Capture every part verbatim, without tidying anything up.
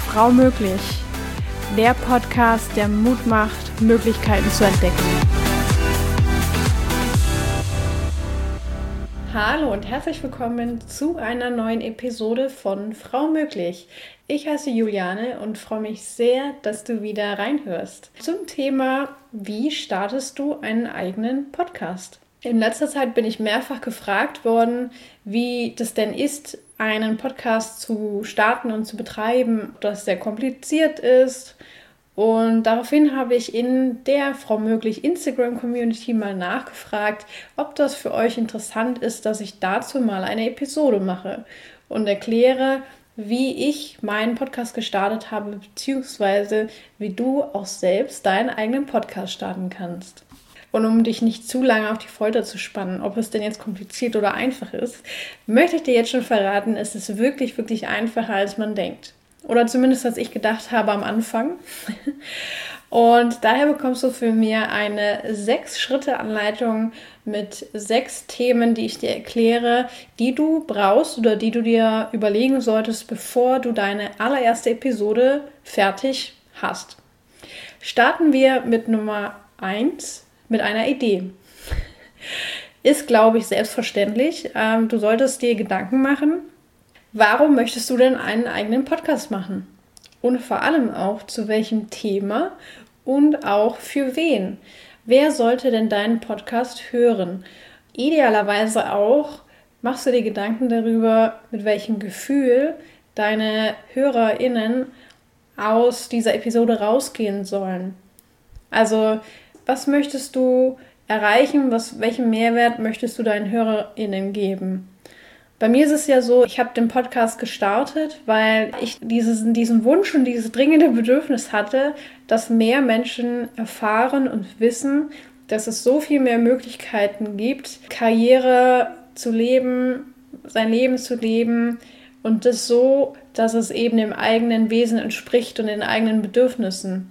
Frau möglich. Der Podcast, der Mut macht, Möglichkeiten zu entdecken. Hallo und herzlich willkommen zu einer neuen Episode von Frau möglich. Ich heiße Juliane und freue mich sehr, dass du wieder reinhörst. Zum Thema, wie startest du einen eigenen Podcast? In letzter Zeit bin ich mehrfach gefragt worden, wie das denn ist, einen Podcast zu starten und zu betreiben, ob das sehr kompliziert ist. Und daraufhin habe ich in der Frau möglich Instagram-Community mal nachgefragt, ob das für euch interessant ist, dass ich dazu mal eine Episode mache und erkläre, wie ich meinen Podcast gestartet habe, beziehungsweise wie du auch selbst deinen eigenen Podcast starten kannst. Und um dich nicht zu lange auf die Folter zu spannen, ob es denn jetzt kompliziert oder einfach ist, möchte ich dir jetzt schon verraten, es ist wirklich, wirklich einfacher, als man denkt. Oder zumindest, als ich gedacht habe am Anfang. Und daher bekommst du für mir eine Sechs-Schritte-Anleitung mit sechs Themen, die ich dir erkläre, die du brauchst oder die du dir überlegen solltest, bevor du deine allererste Episode fertig hast. Starten wir mit Nummer eins. Mit einer Idee. Ist, glaube ich, selbstverständlich. Ähm, du solltest dir Gedanken machen, warum möchtest du denn einen eigenen Podcast machen? Und vor allem auch, zu welchem Thema und auch für wen? Wer sollte denn deinen Podcast hören? Idealerweise auch machst du dir Gedanken darüber, mit welchem Gefühl deine HörerInnen aus dieser Episode rausgehen sollen. Also, was möchtest du erreichen? Was, welchen Mehrwert möchtest du deinen HörerInnen geben? Bei mir ist es ja so, ich habe den Podcast gestartet, weil ich dieses, diesen Wunsch und dieses dringende Bedürfnis hatte, dass mehr Menschen erfahren und wissen, dass es so viel mehr Möglichkeiten gibt, Karriere zu leben, sein Leben zu leben und das so, dass es eben dem eigenen Wesen entspricht und den eigenen Bedürfnissen.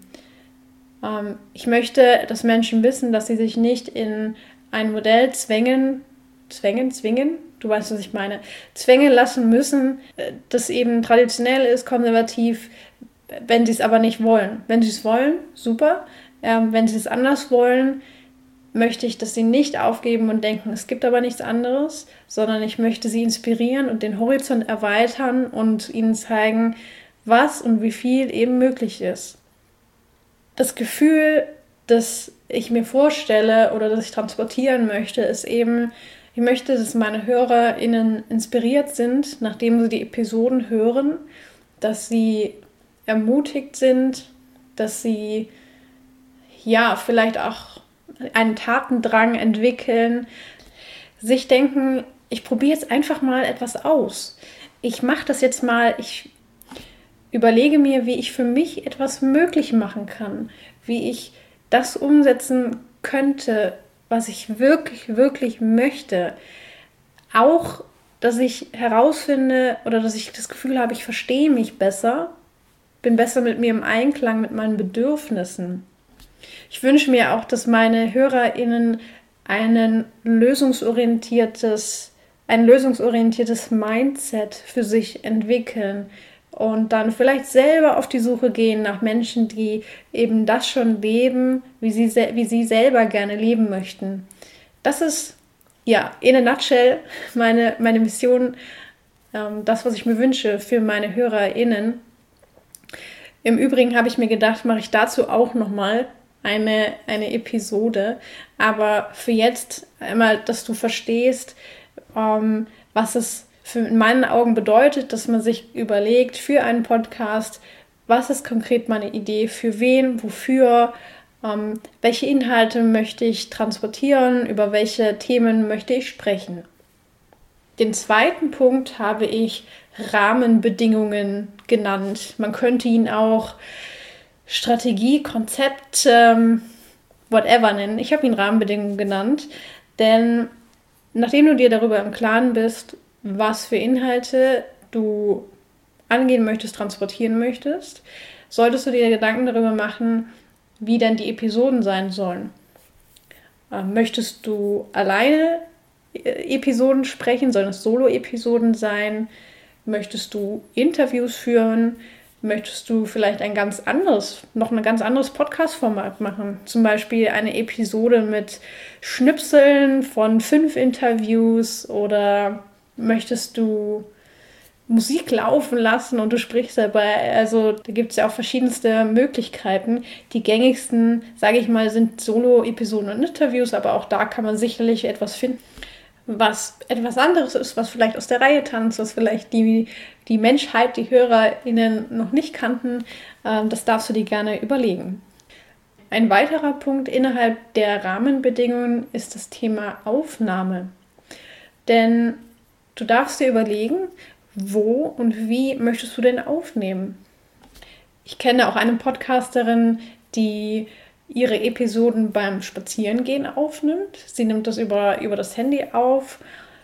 Ich möchte, dass Menschen wissen, dass sie sich nicht in ein Modell zwängen, zwängen, zwingen, du weißt, was ich meine, zwängen lassen müssen, das eben traditionell ist, konservativ, wenn sie es aber nicht wollen. Wenn sie es wollen, super. Ähm, wenn sie es anders wollen, möchte ich, dass sie nicht aufgeben und denken, es gibt aber nichts anderes, sondern ich möchte sie inspirieren und den Horizont erweitern und ihnen zeigen, was und wie viel eben möglich ist. Das Gefühl, das ich mir vorstelle oder das ich transportieren möchte, ist eben, ich möchte, dass meine HörerInnen inspiriert sind, nachdem sie die Episoden hören, dass sie ermutigt sind, dass sie ja vielleicht auch einen Tatendrang entwickeln, sich denken, ich probiere jetzt einfach mal etwas aus. Ich mache das jetzt mal, ich überlege mir, wie ich für mich etwas möglich machen kann, wie ich das umsetzen könnte, was ich wirklich, wirklich möchte. Auch, dass ich herausfinde oder dass ich das Gefühl habe, ich verstehe mich besser, bin besser mit mir im Einklang, mit meinen Bedürfnissen. Ich wünsche mir auch, dass meine HörerInnen einen lösungsorientiertes, ein lösungsorientiertes Mindset für sich entwickeln, und dann vielleicht selber auf die Suche gehen nach Menschen, die eben das schon leben, wie sie, wie sie selber gerne leben möchten. Das ist, ja, in a nutshell meine, meine Mission, ähm, das, was ich mir wünsche für meine HörerInnen. Im Übrigen habe ich mir gedacht, mache ich dazu auch nochmal eine, eine Episode. Aber für jetzt einmal, dass du verstehst, ähm, was es für in meinen Augen bedeutet, dass man sich überlegt für einen Podcast, was ist konkret meine Idee, für wen, wofür, ähm, welche Inhalte möchte ich transportieren, über welche Themen möchte ich sprechen. Den zweiten Punkt habe ich Rahmenbedingungen genannt. Man könnte ihn auch Strategie, Konzept, ähm, whatever nennen. Ich habe ihn Rahmenbedingungen genannt, denn nachdem du dir darüber im Klaren bist, was für Inhalte du angehen möchtest, transportieren möchtest, solltest du dir Gedanken darüber machen, wie denn die Episoden sein sollen. Ähm, möchtest du alleine Episoden sprechen? Sollen es Solo-Episoden sein? Möchtest du Interviews führen? Möchtest du vielleicht ein ganz anderes, noch ein ganz anderes Podcast-Format machen? Zum Beispiel eine Episode mit Schnipseln von fünf Interviews oder möchtest du Musik laufen lassen und du sprichst dabei? Also da gibt es ja auch verschiedenste Möglichkeiten. Die gängigsten, sage ich mal, sind Solo-Episoden und Interviews, aber auch da kann man sicherlich etwas finden, was etwas anderes ist, was vielleicht aus der Reihe tanzt, was vielleicht die, die Menschheit, die HörerInnen noch nicht kannten. Ähm, das darfst du dir gerne überlegen. Ein weiterer Punkt innerhalb der Rahmenbedingungen ist das Thema Aufnahme. Denn du darfst dir überlegen, wo und wie möchtest du denn aufnehmen? Ich kenne auch eine Podcasterin, die ihre Episoden beim Spazierengehen aufnimmt. Sie nimmt das über, über das Handy auf.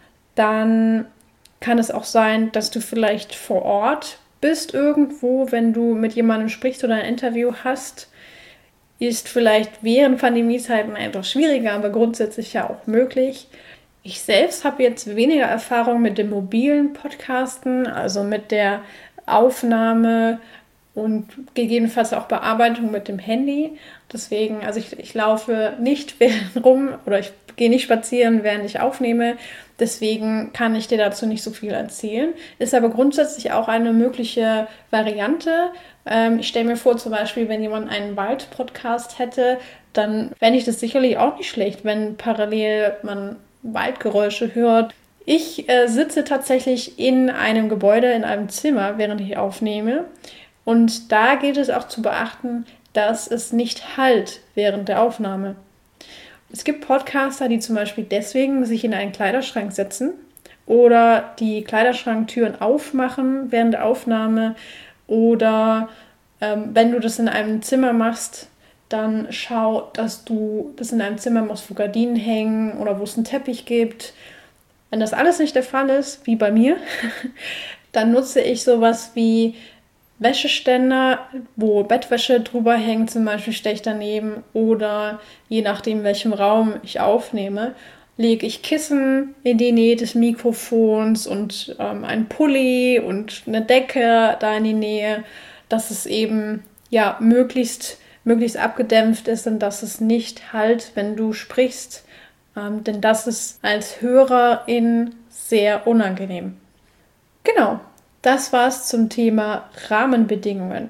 Dann kann es auch sein, dass du vielleicht vor Ort bist irgendwo, wenn du mit jemandem sprichst oder ein Interview hast. Ist vielleicht während Pandemiezeiten etwas schwieriger, aber grundsätzlich ja auch möglich. Ich selbst habe jetzt weniger Erfahrung mit dem mobilen Podcasten, also mit der Aufnahme und gegebenenfalls auch Bearbeitung mit dem Handy. Deswegen, also ich, ich laufe nicht während rum oder ich gehe nicht spazieren, während ich aufnehme. Deswegen kann ich dir dazu nicht so viel erzählen. Ist aber grundsätzlich auch eine mögliche Variante. Ähm, ich stelle mir vor, zum Beispiel, wenn jemand einen Wald-Podcast hätte, dann fände ich das sicherlich auch nicht schlecht, wenn parallel man Waldgeräusche hört. Ich äh, sitze tatsächlich in einem Gebäude, in einem Zimmer, während ich aufnehme. Und da gilt es auch zu beachten, dass es nicht hallt während der Aufnahme. Es gibt Podcaster, die zum Beispiel deswegen sich in einen Kleiderschrank setzen oder die Kleiderschranktüren aufmachen während der Aufnahme oder ähm, wenn du das in einem Zimmer machst, dann schau, dass du das in einem Zimmer machst, wo Gardinen hängen oder wo es einen Teppich gibt. Wenn das alles nicht der Fall ist, wie bei mir, dann nutze ich sowas wie Wäscheständer, wo Bettwäsche drüber hängt, zum Beispiel stehe ich daneben, oder je nachdem, in welchem Raum ich aufnehme, lege ich Kissen in die Nähe des Mikrofons und ähm, einen Pulli und eine Decke da in die Nähe, dass es eben ja möglichst, möglichst abgedämpft ist und dass es nicht hallt, wenn du sprichst, ähm, denn das ist als Hörerin sehr unangenehm. Genau. Das war's zum Thema Rahmenbedingungen.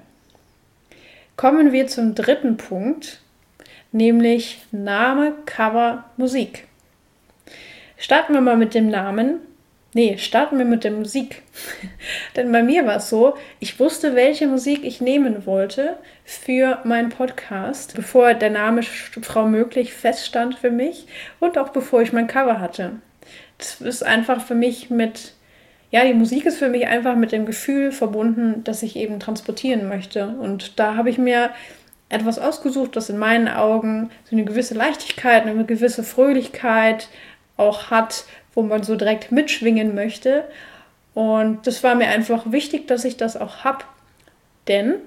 Kommen wir zum dritten Punkt, nämlich Name, Cover, Musik. Starten wir mal mit dem Namen. Nee, starten wir mit der Musik. Denn bei mir war es so, ich wusste, welche Musik ich nehmen wollte für meinen Podcast, bevor der Name Frau Möglich feststand für mich und auch bevor ich mein Cover hatte. Das ist einfach für mich mit Ja, die Musik ist für mich einfach mit dem Gefühl verbunden, das ich eben transportieren möchte. Und da habe ich mir etwas ausgesucht, das in meinen Augen so eine gewisse Leichtigkeit, eine gewisse Fröhlichkeit auch hat, wo man so direkt mitschwingen möchte. Und das war mir einfach wichtig, dass ich das auch habe. Denn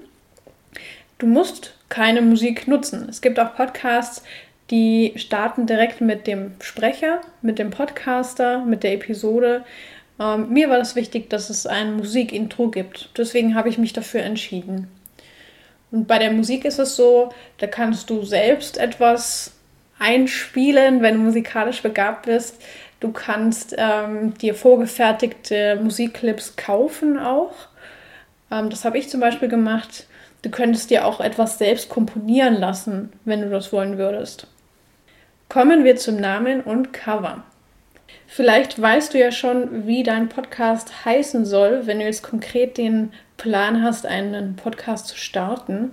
du musst keine Musik nutzen. Es gibt auch Podcasts, die starten direkt mit dem Sprecher, mit dem Podcaster, mit der Episode. Ähm, mir war das wichtig, dass es ein Musikintro gibt. Deswegen habe ich mich dafür entschieden. Und bei der Musik ist es so, da kannst du selbst etwas einspielen, wenn du musikalisch begabt bist. Du kannst ähm, dir vorgefertigte Musikclips kaufen auch. Ähm, das habe ich zum Beispiel gemacht. Du könntest dir auch etwas selbst komponieren lassen, wenn du das wollen würdest. Kommen wir zum Namen und Cover. Vielleicht weißt du ja schon, wie dein Podcast heißen soll, wenn du jetzt konkret den Plan hast, einen Podcast zu starten.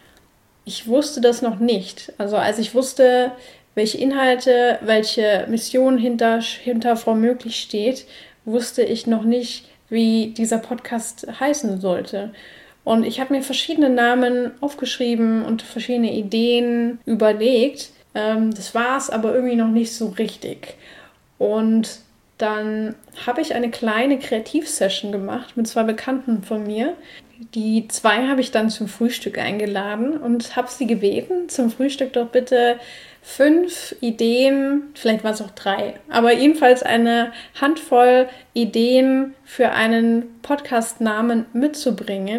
Ich wusste das noch nicht. Also als ich wusste, welche Inhalte, welche Mission hinter, hinter Frau Möglich steht, wusste ich noch nicht, wie dieser Podcast heißen sollte. Und ich habe mir verschiedene Namen aufgeschrieben und verschiedene Ideen überlegt. Ähm, das war es aber irgendwie noch nicht so richtig. Und dann habe ich eine kleine Kreativsession gemacht mit zwei Bekannten von mir. Die zwei habe ich dann zum Frühstück eingeladen und habe sie gebeten, zum Frühstück doch bitte fünf Ideen, vielleicht waren es auch drei, aber jedenfalls eine Handvoll Ideen für einen Podcast-Namen mitzubringen,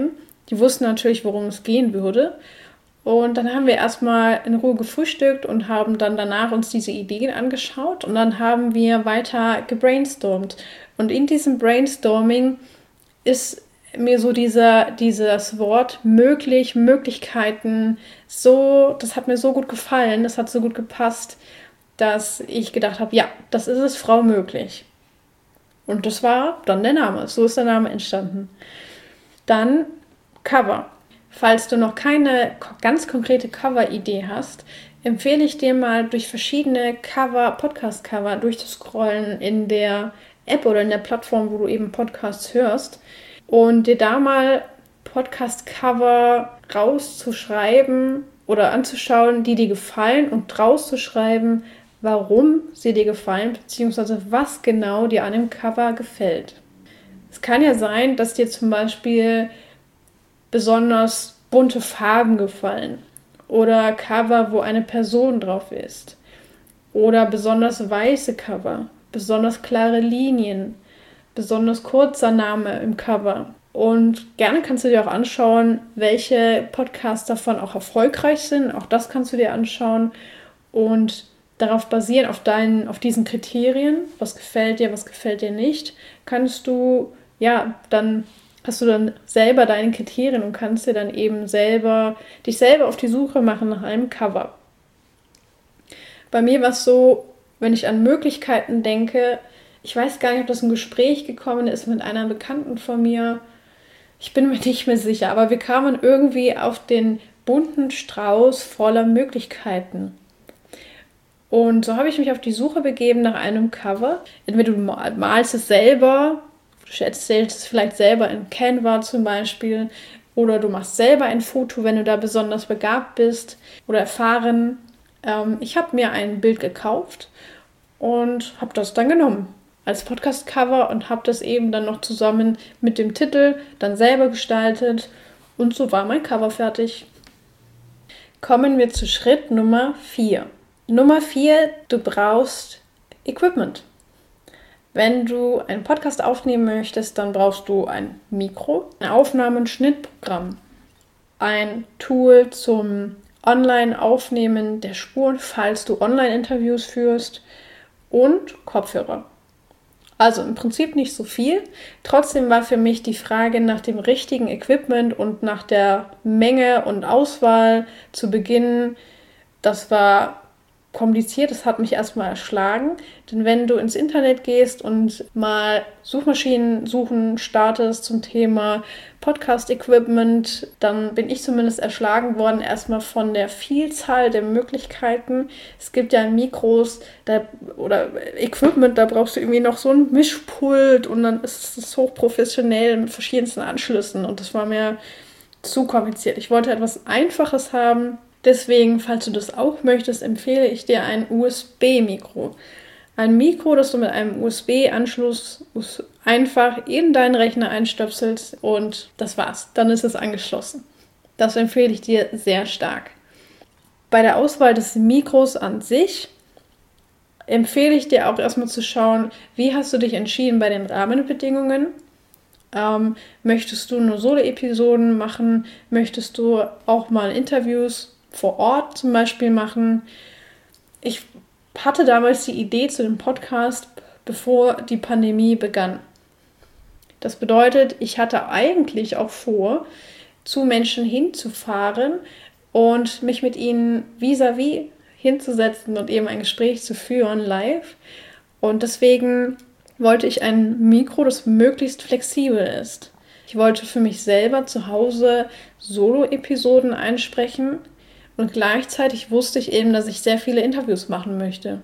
Die wussten natürlich, worum es gehen würde. Und dann haben wir erstmal in Ruhe gefrühstückt und haben dann danach uns diese Ideen angeschaut. Und dann haben wir weiter gebrainstormt. Und in diesem Brainstorming ist mir so dieser, dieses Wort möglich, Möglichkeiten, so, das hat mir so gut gefallen, das hat so gut gepasst, dass ich gedacht habe, ja, das ist es, Frau möglich. Und das war dann der Name, so ist der Name entstanden. Dann Cover. Falls du noch keine ganz konkrete Cover-Idee hast, empfehle ich dir mal durch verschiedene Cover, Podcast-Cover durchzuscrollen in der App oder in der Plattform, wo du eben Podcasts hörst und dir da mal Podcast-Cover rauszuschreiben oder anzuschauen, die dir gefallen und rauszuschreiben, warum sie dir gefallen, beziehungsweise was genau dir an dem Cover gefällt. Es kann ja sein, dass dir zum Beispiel besonders bunte Farben gefallen oder Cover, wo eine Person drauf ist oder besonders weiße Cover, besonders klare Linien, besonders kurzer Name im Cover. Und gerne kannst du dir auch anschauen, welche Podcasts davon auch erfolgreich sind. Auch das kannst du dir anschauen und darauf basieren, auf, deinen, auf diesen Kriterien, was gefällt dir, was gefällt dir nicht, kannst du, ja, dann hast du dann selber deine Kriterien und kannst dir dann eben selber, dich selber auf die Suche machen nach einem Cover. Bei mir war es so, wenn ich an Möglichkeiten denke, ich weiß gar nicht, ob das ein Gespräch gekommen ist mit einer Bekannten von mir. Ich bin mir nicht mehr sicher, aber wir kamen irgendwie auf den bunten Strauß voller Möglichkeiten. Und so habe ich mich auf die Suche begeben nach einem Cover. Entweder du malst es selber, du erzählst es vielleicht selber in Canva zum Beispiel, oder du machst selber ein Foto, wenn du da besonders begabt bist oder erfahren. Ähm, ich habe mir ein Bild gekauft und habe das dann genommen als Podcast-Cover und habe das eben dann noch zusammen mit dem Titel dann selber gestaltet und so war mein Cover fertig. Kommen wir zu Schritt Nummer vier. Nummer vier, du brauchst Equipment. Wenn du einen Podcast aufnehmen möchtest, dann brauchst du ein Mikro, ein Aufnahme- und Schnittprogramm, ein Tool zum Online-Aufnehmen der Spuren, falls du Online-Interviews führst und Kopfhörer. Also im Prinzip nicht so viel. Trotzdem war für mich die Frage nach dem richtigen Equipment und nach der Menge und Auswahl zu Beginn, das war kompliziert, das hat mich erstmal erschlagen. Denn wenn du ins Internet gehst und mal Suchmaschinen suchen startest zum Thema Podcast-Equipment, dann bin ich zumindest erschlagen worden erstmal von der Vielzahl der Möglichkeiten. Es gibt ja Mikros da, oder Equipment, da brauchst du irgendwie noch so ein Mischpult und dann ist es hochprofessionell mit verschiedensten Anschlüssen und das war mir zu kompliziert. Ich wollte etwas Einfaches haben. Deswegen, falls du das auch möchtest, empfehle ich dir ein U S B-Mikro. Ein Mikro, das du mit einem U S B-Anschluss einfach in deinen Rechner einstöpselst und das war's. Dann ist es angeschlossen. Das empfehle ich dir sehr stark. Bei der Auswahl des Mikros an sich empfehle ich dir auch erstmal zu schauen, wie hast du dich entschieden bei den Rahmenbedingungen. Ähm, möchtest du nur Solo-Episoden machen? Möchtest du auch mal Interviews vor Ort zum Beispiel machen? Ich hatte damals die Idee zu dem Podcast, bevor die Pandemie begann. Das bedeutet, ich hatte eigentlich auch vor, zu Menschen hinzufahren und mich mit ihnen vis-à-vis hinzusetzen und eben ein Gespräch zu führen live. Und deswegen wollte ich ein Mikro, das möglichst flexibel ist. Ich wollte für mich selber zu Hause Solo-Episoden einsprechen und gleichzeitig wusste ich eben, dass ich sehr viele Interviews machen möchte.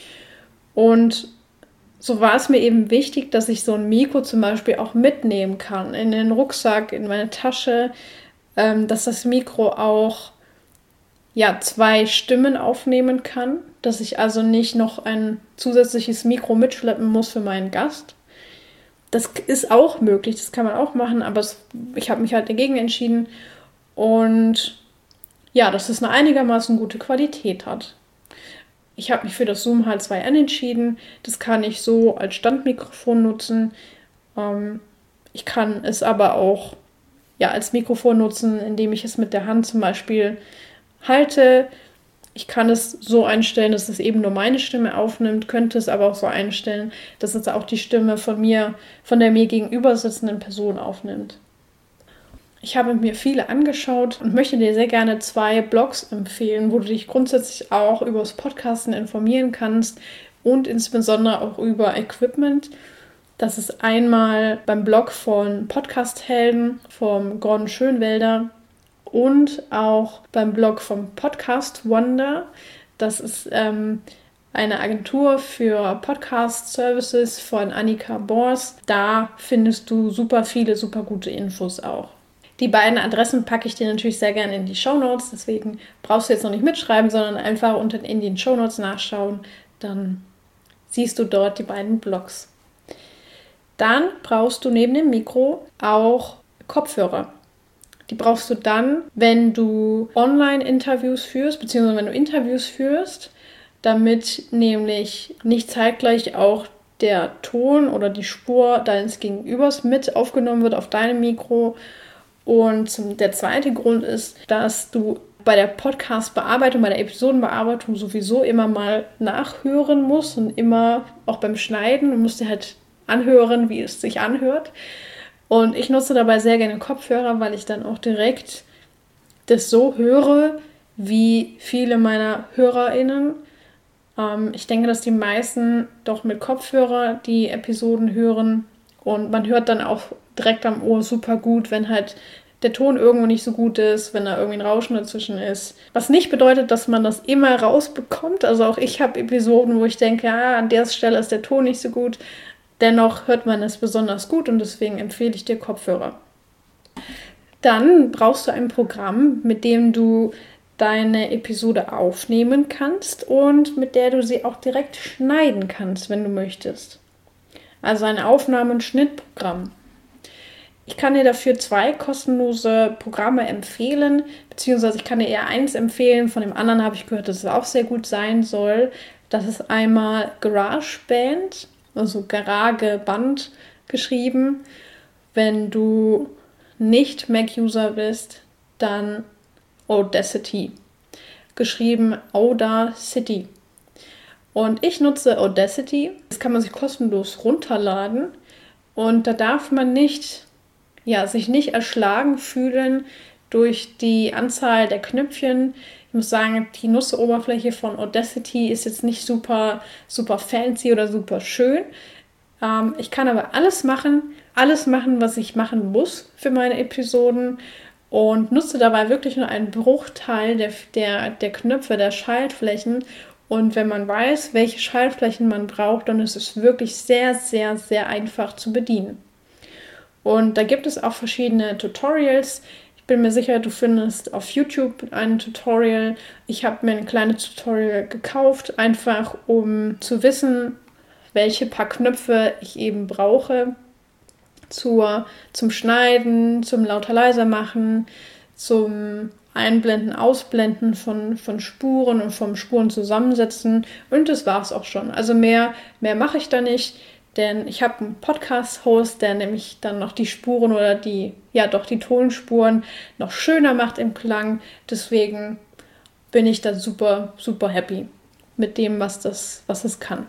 Und so war es mir eben wichtig, dass ich so ein Mikro zum Beispiel auch mitnehmen kann, in den Rucksack, in meine Tasche, ähm, dass das Mikro auch ja, zwei Stimmen aufnehmen kann, dass ich also nicht noch ein zusätzliches Mikro mitschleppen muss für meinen Gast. Das ist auch möglich, das kann man auch machen, aber es, ich habe mich halt dagegen entschieden und ja, dass es eine einigermaßen gute Qualität hat. Ich habe mich für das Zoom H zwei N entschieden. Das kann ich so als Standmikrofon nutzen. Ähm, ich kann es aber auch ja, als Mikrofon nutzen, indem ich es mit der Hand zum Beispiel halte. Ich kann es so einstellen, dass es eben nur meine Stimme aufnimmt, könnte es aber auch so einstellen, dass es auch die Stimme von mir, von der mir gegenüber sitzenden Person aufnimmt. Ich habe mir viele angeschaut und möchte dir sehr gerne zwei Blogs empfehlen, wo du dich grundsätzlich auch über das Podcasten informieren kannst und insbesondere auch über Equipment. Das ist einmal beim Blog von Podcast-Helden vom Gordon Schönwelder und auch beim Blog vom Podcast Wonder. Das ist ähm, eine Agentur für Podcast-Services von Annika Bors. Da findest du super viele, super gute Infos auch. Die beiden Adressen packe ich dir natürlich sehr gerne in die Shownotes, deswegen brauchst du jetzt noch nicht mitschreiben, sondern einfach unten in den Shownotes nachschauen, dann siehst du dort die beiden Blogs. Dann brauchst du neben dem Mikro auch Kopfhörer. Die brauchst du dann, wenn du Online-Interviews führst, beziehungsweise wenn du Interviews führst, damit nämlich nicht zeitgleich auch der Ton oder die Spur deines Gegenübers mit aufgenommen wird auf deinem Mikro. Und zum, der zweite Grund ist, dass du bei der Podcast-Bearbeitung, bei der Episodenbearbeitung sowieso immer mal nachhören musst und immer auch beim Schneiden. Du musst dir halt anhören, wie es sich anhört. Und ich nutze dabei sehr gerne Kopfhörer, weil ich dann auch direkt das so höre, wie viele meiner HörerInnen. Ähm, ich denke, dass die meisten doch mit Kopfhörer die Episoden hören. Und man hört dann auch direkt am Ohr super gut, wenn halt der Ton irgendwo nicht so gut ist, wenn da irgendwie ein Rauschen dazwischen ist. Was nicht bedeutet, dass man das immer rausbekommt. Also auch ich habe Episoden, wo ich denke, ja, an der Stelle ist der Ton nicht so gut. Dennoch hört man es besonders gut und deswegen empfehle ich dir Kopfhörer. Dann brauchst du ein Programm, mit dem du deine Episode aufnehmen kannst und mit der du sie auch direkt schneiden kannst, wenn du möchtest. Also ein Aufnahme- und Schnittprogramm. Ich kann dir dafür zwei kostenlose Programme empfehlen, beziehungsweise ich kann dir eher eins empfehlen. Von dem anderen habe ich gehört, dass es auch sehr gut sein soll. Das ist einmal GarageBand, also GarageBand geschrieben. Wenn du nicht Mac-User bist, dann Audacity, geschrieben Audacity. Und ich nutze Audacity. Das kann man sich kostenlos runterladen. Und da darf man nicht, ja, sich nicht erschlagen fühlen durch die Anzahl der Knöpfchen. Ich muss sagen, die Nutzeroberfläche von Audacity ist jetzt nicht super, super fancy oder super schön. Ähm, ich kann aber alles machen, alles machen, was ich machen muss für meine Episoden und nutze dabei wirklich nur einen Bruchteil der, der, der Knöpfe, der Schaltflächen. Und wenn man weiß, welche Schaltflächen man braucht, dann ist es wirklich sehr, sehr, sehr einfach zu bedienen. Und da gibt es auch verschiedene Tutorials. Ich bin mir sicher, du findest auf YouTube ein Tutorial. Ich habe mir ein kleines Tutorial gekauft, einfach um zu wissen, welche paar Knöpfe ich eben brauche zur, zum Schneiden, zum lauter leiser machen, zum Einblenden, Ausblenden von, von Spuren und vom Spuren zusammensetzen. Und das war es auch schon. Also mehr, mehr mache ich da nicht. Denn ich habe einen Podcast-Host, der nämlich dann noch die Spuren oder die, ja doch die Tonspuren noch schöner macht im Klang. Deswegen bin ich da super, super happy mit dem, was das, was es kann.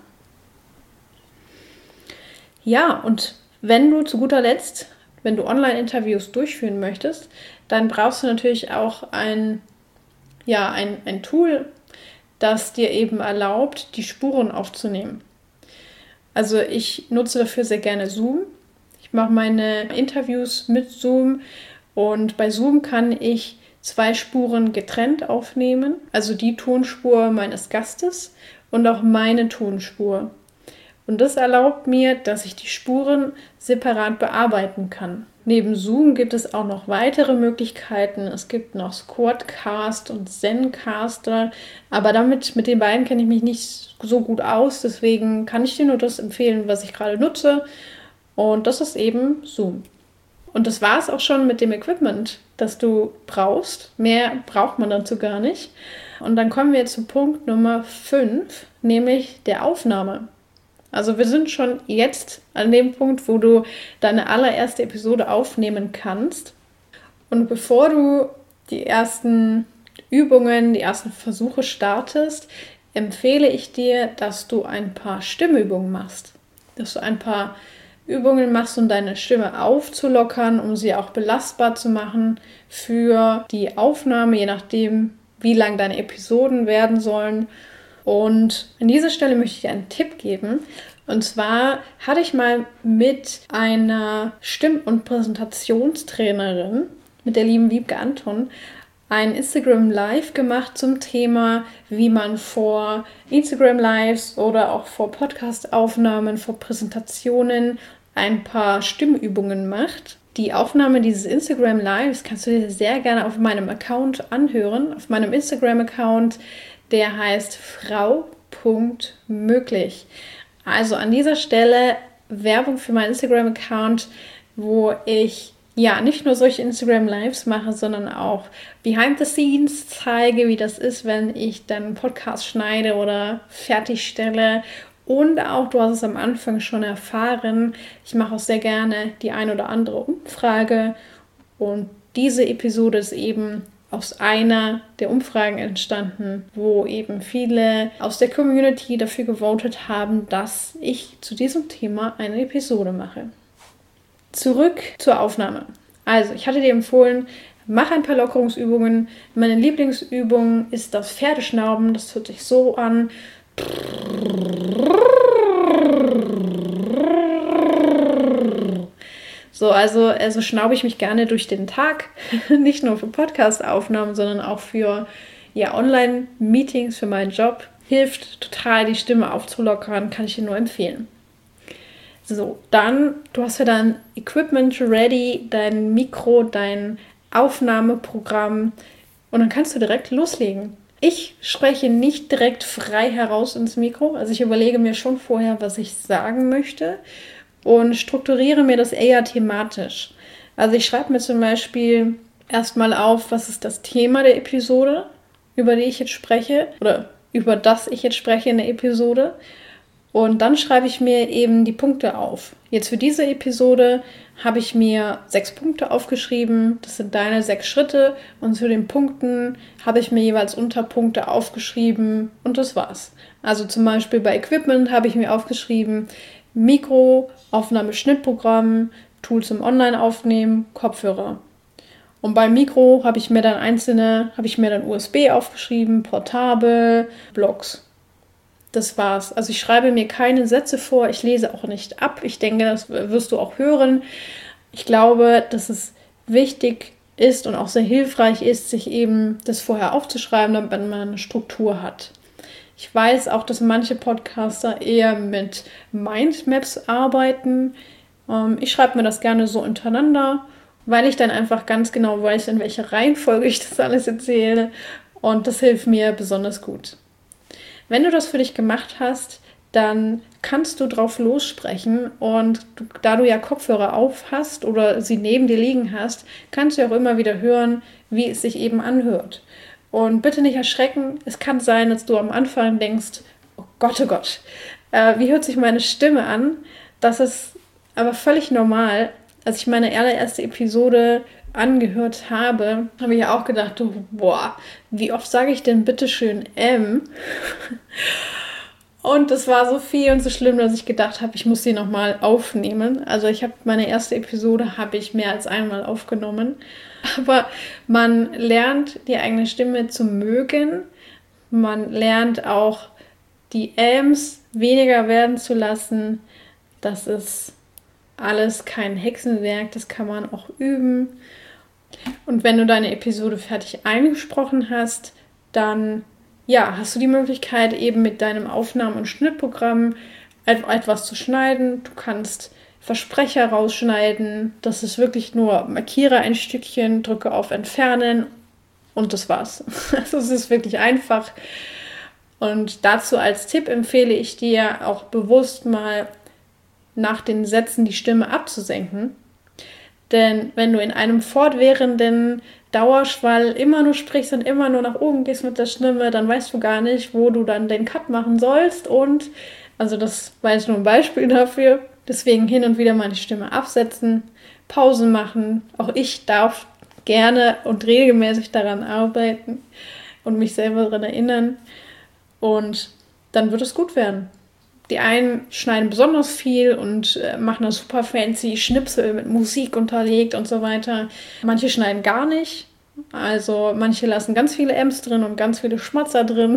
Ja, und wenn du zu guter Letzt, wenn du Online-Interviews durchführen möchtest, dann brauchst du natürlich auch ein, ja, ein, ein Tool, das dir eben erlaubt, die Spuren aufzunehmen. Also ich nutze dafür sehr gerne Zoom. Ich mache meine Interviews mit Zoom und bei Zoom kann ich zwei Spuren getrennt aufnehmen. Also die Tonspur meines Gastes und auch meine Tonspur. Und das erlaubt mir, dass ich die Spuren separat bearbeiten kann. Neben Zoom gibt es auch noch weitere Möglichkeiten. Es gibt noch Squadcast und Zencaster. Aber damit, mit den beiden kenne ich mich nicht so gut aus. Deswegen kann ich dir nur das empfehlen, was ich gerade nutze. Und das ist eben Zoom. Und das war es auch schon mit dem Equipment, das du brauchst. Mehr braucht man dazu gar nicht. Und dann kommen wir zu Punkt Nummer fünf, nämlich der Aufnahme. Also wir sind schon jetzt an dem Punkt, wo du deine allererste Episode aufnehmen kannst. Und bevor du die ersten Übungen, die ersten Versuche startest, empfehle ich dir, dass du ein paar Stimmübungen machst. Dass du ein paar Übungen machst, um deine Stimme aufzulockern, um sie auch belastbar zu machen für die Aufnahme, je nachdem, wie lang deine Episoden werden sollen. Und an dieser Stelle möchte ich dir einen Tipp geben. Und zwar hatte ich mal mit einer Stimm- und Präsentationstrainerin, mit der lieben Wiebke Anton, ein Instagram Live gemacht zum Thema, wie man vor Instagram Lives oder auch vor Podcast-Aufnahmen, vor Präsentationen ein paar Stimmübungen macht. Die Aufnahme dieses Instagram Lives kannst du dir sehr gerne auf meinem Account anhören, auf meinem Instagram-Account, der heißt frau punkt möglich. Also an dieser Stelle Werbung für meinen Instagram-Account, wo ich ja nicht nur solche Instagram-Lives mache, sondern auch Behind the Scenes zeige, wie das ist, wenn ich dann einen Podcast schneide oder fertigstelle. Und auch, du hast es am Anfang schon erfahren, ich mache auch sehr gerne die ein oder andere Umfrage. Und diese Episode ist eben aus einer der Umfragen entstanden, wo eben viele aus der Community dafür gewotet haben, dass ich zu diesem Thema eine Episode mache. Zurück zur Aufnahme. Also, ich hatte dir empfohlen, mach ein paar Lockerungsübungen. Meine Lieblingsübung ist das Pferdeschnauben. Das hört sich so an. So, also, also schnaube ich mich gerne durch den Tag. Nicht nur für Podcast-Aufnahmen, sondern auch für ja, Online-Meetings, für meinen Job. Hilft total, die Stimme aufzulockern. Kann ich dir nur empfehlen. So, dann, du hast ja dein Equipment ready, dein Mikro, dein Aufnahmeprogramm und dann kannst du direkt loslegen. Ich spreche nicht direkt frei heraus ins Mikro, also ich überlege mir schon vorher, was ich sagen möchte und strukturiere mir das eher thematisch. Also ich schreibe mir zum Beispiel erstmal auf, was ist das Thema der Episode, über die ich jetzt spreche oder über das ich jetzt spreche in der Episode. Und dann schreibe ich mir eben die Punkte auf. Jetzt für diese Episode habe ich mir sechs Punkte aufgeschrieben. Das sind deine sechs Schritte. Und zu den Punkten habe ich mir jeweils Unterpunkte aufgeschrieben. Und das war's. Also zum Beispiel bei Equipment habe ich mir aufgeschrieben Mikro, Aufnahme, Schnittprogramm, Tool zum Online-Aufnehmen, Kopfhörer. Und beim Mikro habe ich mir dann einzelne, habe ich mir dann U S B aufgeschrieben, portabel, Blogs. Das war's. Also ich schreibe mir keine Sätze vor, ich lese auch nicht ab. Ich denke, das wirst du auch hören. Ich glaube, dass es wichtig ist und auch sehr hilfreich ist, sich eben das vorher aufzuschreiben, damit man eine Struktur hat. Ich weiß auch, dass manche Podcaster eher mit Mindmaps arbeiten. Ich schreibe mir das gerne so untereinander, weil ich dann einfach ganz genau weiß, in welcher Reihenfolge ich das alles erzähle. Und das hilft mir besonders gut. Wenn du das für dich gemacht hast, dann kannst du drauf lossprechen und du, da du ja Kopfhörer auf hast oder sie neben dir liegen hast, kannst du auch immer wieder hören, wie es sich eben anhört. Und bitte nicht erschrecken, es kann sein, dass du am Anfang denkst, oh Gott, oh Gott, äh, wie hört sich meine Stimme an? Das ist aber völlig normal. Als ich meine allererste Episode angehört habe, habe ich ja auch gedacht, oh, boah, wie oft sage ich denn bitte schön M? Und es war so viel und so schlimm, dass ich gedacht habe, ich muss sie nochmal aufnehmen. Also ich habe meine erste Episode habe ich mehr als einmal aufgenommen. Aber man lernt die eigene Stimme zu mögen. Man lernt auch die Ms weniger werden zu lassen. Das ist alles kein Hexenwerk, das kann man auch üben. Und wenn du deine Episode fertig eingesprochen hast, dann ja, hast du die Möglichkeit, eben mit deinem Aufnahmen- und Schnittprogramm etwas zu schneiden. Du kannst Versprecher rausschneiden. Das ist wirklich nur, markiere ein Stückchen, drücke auf Entfernen und das war's. Also es ist wirklich einfach. Und dazu als Tipp empfehle ich dir auch bewusst mal nach den Sätzen die Stimme abzusenken. Denn wenn du in einem fortwährenden Dauerschwall immer nur sprichst und immer nur nach oben gehst mit der Stimme, dann weißt du gar nicht, wo du dann den Cut machen sollst. Und, also das war jetzt nur ein Beispiel dafür, deswegen hin und wieder mal die Stimme absetzen, Pausen machen. Auch ich darf gerne und regelmäßig daran arbeiten und mich selber daran erinnern. Und dann wird es gut werden. Die einen schneiden besonders viel und äh, machen das super fancy Schnipsel mit Musik unterlegt und so weiter. Manche schneiden gar nicht. Also manche lassen ganz viele Ems drin und ganz viele Schmatzer drin.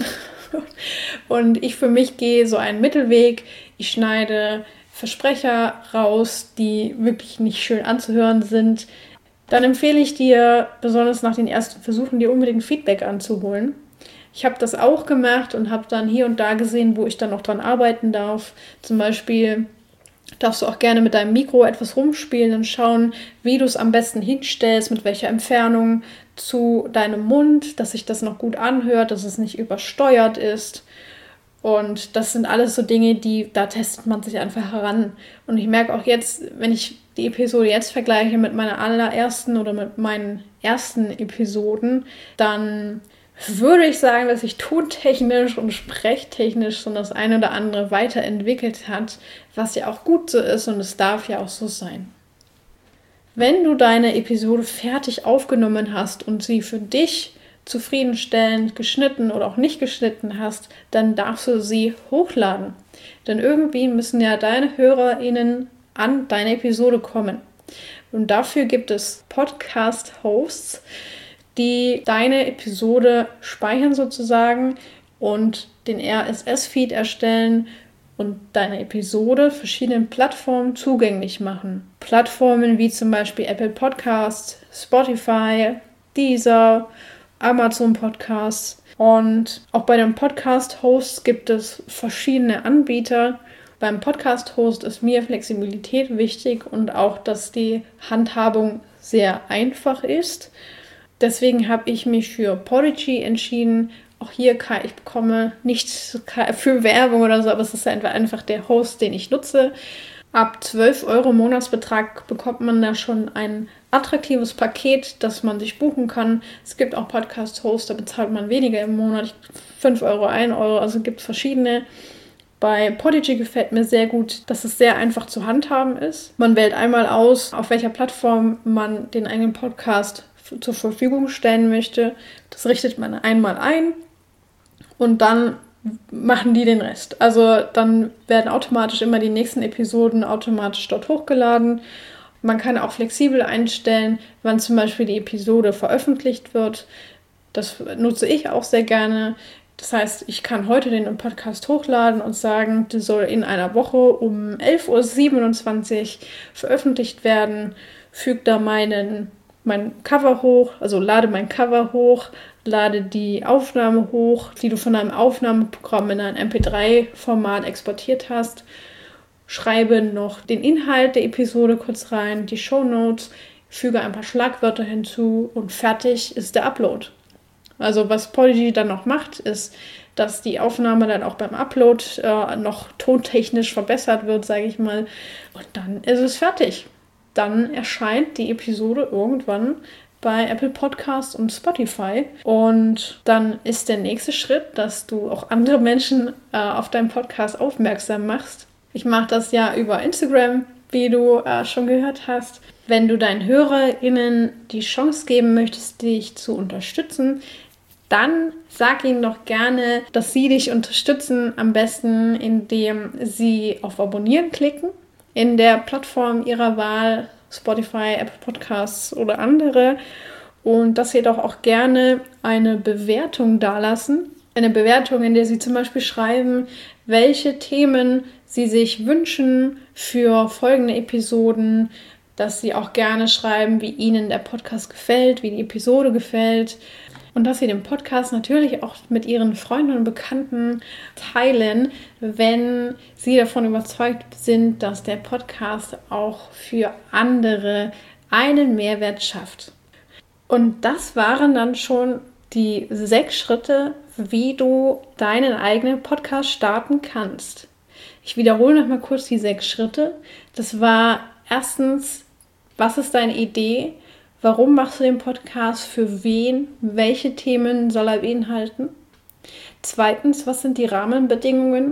Und ich für mich gehe so einen Mittelweg. Ich schneide Versprecher raus, die wirklich nicht schön anzuhören sind. Dann empfehle ich dir, besonders nach den ersten Versuchen, dir unbedingt Feedback anzuholen. Ich habe das auch gemacht und habe dann hier und da gesehen, wo ich dann noch dran arbeiten darf. Zum Beispiel darfst du auch gerne mit deinem Mikro etwas rumspielen und schauen, wie du es am besten hinstellst, mit welcher Entfernung zu deinem Mund, dass sich das noch gut anhört, dass es nicht übersteuert ist. Und das sind alles so Dinge, die, da testet man sich einfach heran. Und ich merke auch jetzt, wenn ich die Episode jetzt vergleiche mit meiner allerersten oder mit meinen ersten Episoden, dann würde ich sagen, dass sich tontechnisch und sprechtechnisch so das eine oder andere weiterentwickelt hat, was ja auch gut so ist und es darf ja auch so sein. Wenn du deine Episode fertig aufgenommen hast und sie für dich zufriedenstellend geschnitten oder auch nicht geschnitten hast, dann darfst du sie hochladen. Denn irgendwie müssen ja deine HörerInnen an deine Episode kommen. Und dafür gibt es Podcast-Hosts, die deine Episode speichern sozusagen und den R S S-Feed erstellen und deine Episode verschiedenen Plattformen zugänglich machen. Plattformen wie zum Beispiel Apple Podcasts, Spotify, Deezer, Amazon Podcasts. Und auch bei den Podcast-Hosts gibt es verschiedene Anbieter. Beim Podcast-Host ist mir Flexibilität wichtig und auch, dass die Handhabung sehr einfach ist. Deswegen habe ich mich für Podigy entschieden. Auch hier kann ich bekomme nichts für Werbung oder so, aber es ist einfach, einfach der Host, den ich nutze. Ab zwölf Euro Monatsbetrag bekommt man da schon ein attraktives Paket, das man sich buchen kann. Es gibt auch Podcast-Hosts, da bezahlt man weniger im Monat, fünf Euro, ein Euro, also es gibt verschiedene. Bei Podigy gefällt mir sehr gut, dass es sehr einfach zu handhaben ist. Man wählt einmal aus, auf welcher Plattform man den eigenen Podcast zur Verfügung stellen möchte. Das richtet man einmal ein und dann machen die den Rest. Also dann werden automatisch immer die nächsten Episoden automatisch dort hochgeladen. Man kann auch flexibel einstellen, wann zum Beispiel die Episode veröffentlicht wird. Das nutze ich auch sehr gerne. Das heißt, ich kann heute den Podcast hochladen und sagen, der soll in einer Woche um elf Uhr siebenundzwanzig veröffentlicht werden. Füge da meinen mein Cover hoch, also lade mein Cover hoch, lade die Aufnahme hoch, die du von deinem Aufnahmeprogramm in ein M P drei Format exportiert hast, schreibe noch den Inhalt der Episode kurz rein, die Shownotes, füge ein paar Schlagwörter hinzu und fertig ist der Upload. Also was Podigy dann noch macht, ist, dass die Aufnahme dann auch beim Upload äh, noch tontechnisch verbessert wird, sage ich mal, und dann ist es fertig. Dann erscheint die Episode irgendwann bei Apple Podcasts und Spotify. Und dann ist der nächste Schritt, dass du auch andere Menschen äh, auf deinen Podcast aufmerksam machst. Ich mache das ja über Instagram, wie du äh, schon gehört hast. Wenn du deinen HörerInnen die Chance geben möchtest, dich zu unterstützen, dann sag ihnen doch gerne, dass sie dich unterstützen, am besten indem sie auf Abonnieren klicken. In der Plattform ihrer Wahl, Spotify, Apple Podcasts oder andere. Und dass sie doch auch gerne eine Bewertung dalassen. Eine Bewertung, in der sie zum Beispiel schreiben, welche Themen sie sich wünschen für folgende Episoden. Dass sie auch gerne schreiben, wie ihnen der Podcast gefällt, wie die Episode gefällt. Und dass sie den Podcast natürlich auch mit ihren Freunden und Bekannten teilen, wenn sie davon überzeugt sind, dass der Podcast auch für andere einen Mehrwert schafft. Und das waren dann schon die sechs Schritte, wie du deinen eigenen Podcast starten kannst. Ich wiederhole nochmal kurz die sechs Schritte. Das war erstens, was ist deine Idee? Warum machst du den Podcast? Für wen? Welche Themen soll er beinhalten? Zweitens, was sind die Rahmenbedingungen?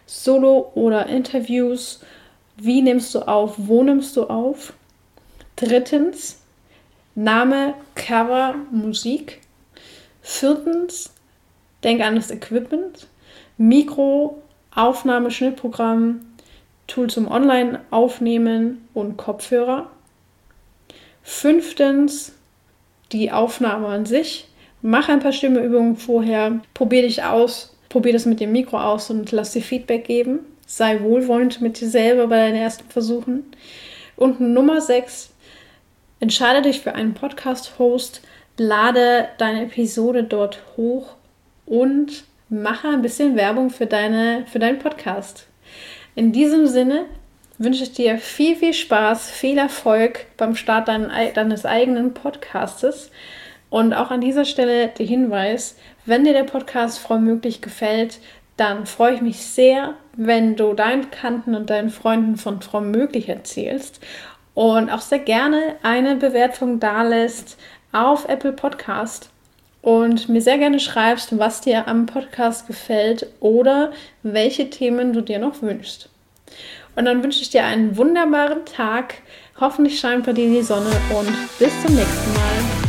Solo oder Interviews? Wie nimmst du auf? Wo nimmst du auf? Drittens, Name, Cover, Musik. Viertens, denk an das Equipment. Mikro, Aufnahme, Schnittprogramm, Tool zum Online-Aufnehmen und Kopfhörer. Fünftens, die Aufnahme an sich. Mach ein paar Stimmeübungen vorher, probier dich aus, probier das mit dem Mikro aus und lass dir Feedback geben. Sei wohlwollend mit dir selber bei deinen ersten Versuchen. Und Nummer sechs, entscheide dich für einen Podcast-Host, lade deine Episode dort hoch und mache ein bisschen Werbung für, deine, für deinen Podcast. In diesem Sinne wünsche ich dir viel, viel Spaß, viel Erfolg beim Start deines eigenen Podcastes. Und auch an dieser Stelle der Hinweis, wenn dir der Podcast Frau Möglich gefällt, dann freue ich mich sehr, wenn du deinen Bekannten und deinen Freunden von Frau Möglich erzählst und auch sehr gerne eine Bewertung dalässt auf Apple Podcast und mir sehr gerne schreibst, was dir am Podcast gefällt oder welche Themen du dir noch wünschst. Und dann wünsche ich dir einen wunderbaren Tag. Hoffentlich scheint bei dir die Sonne und bis zum nächsten Mal.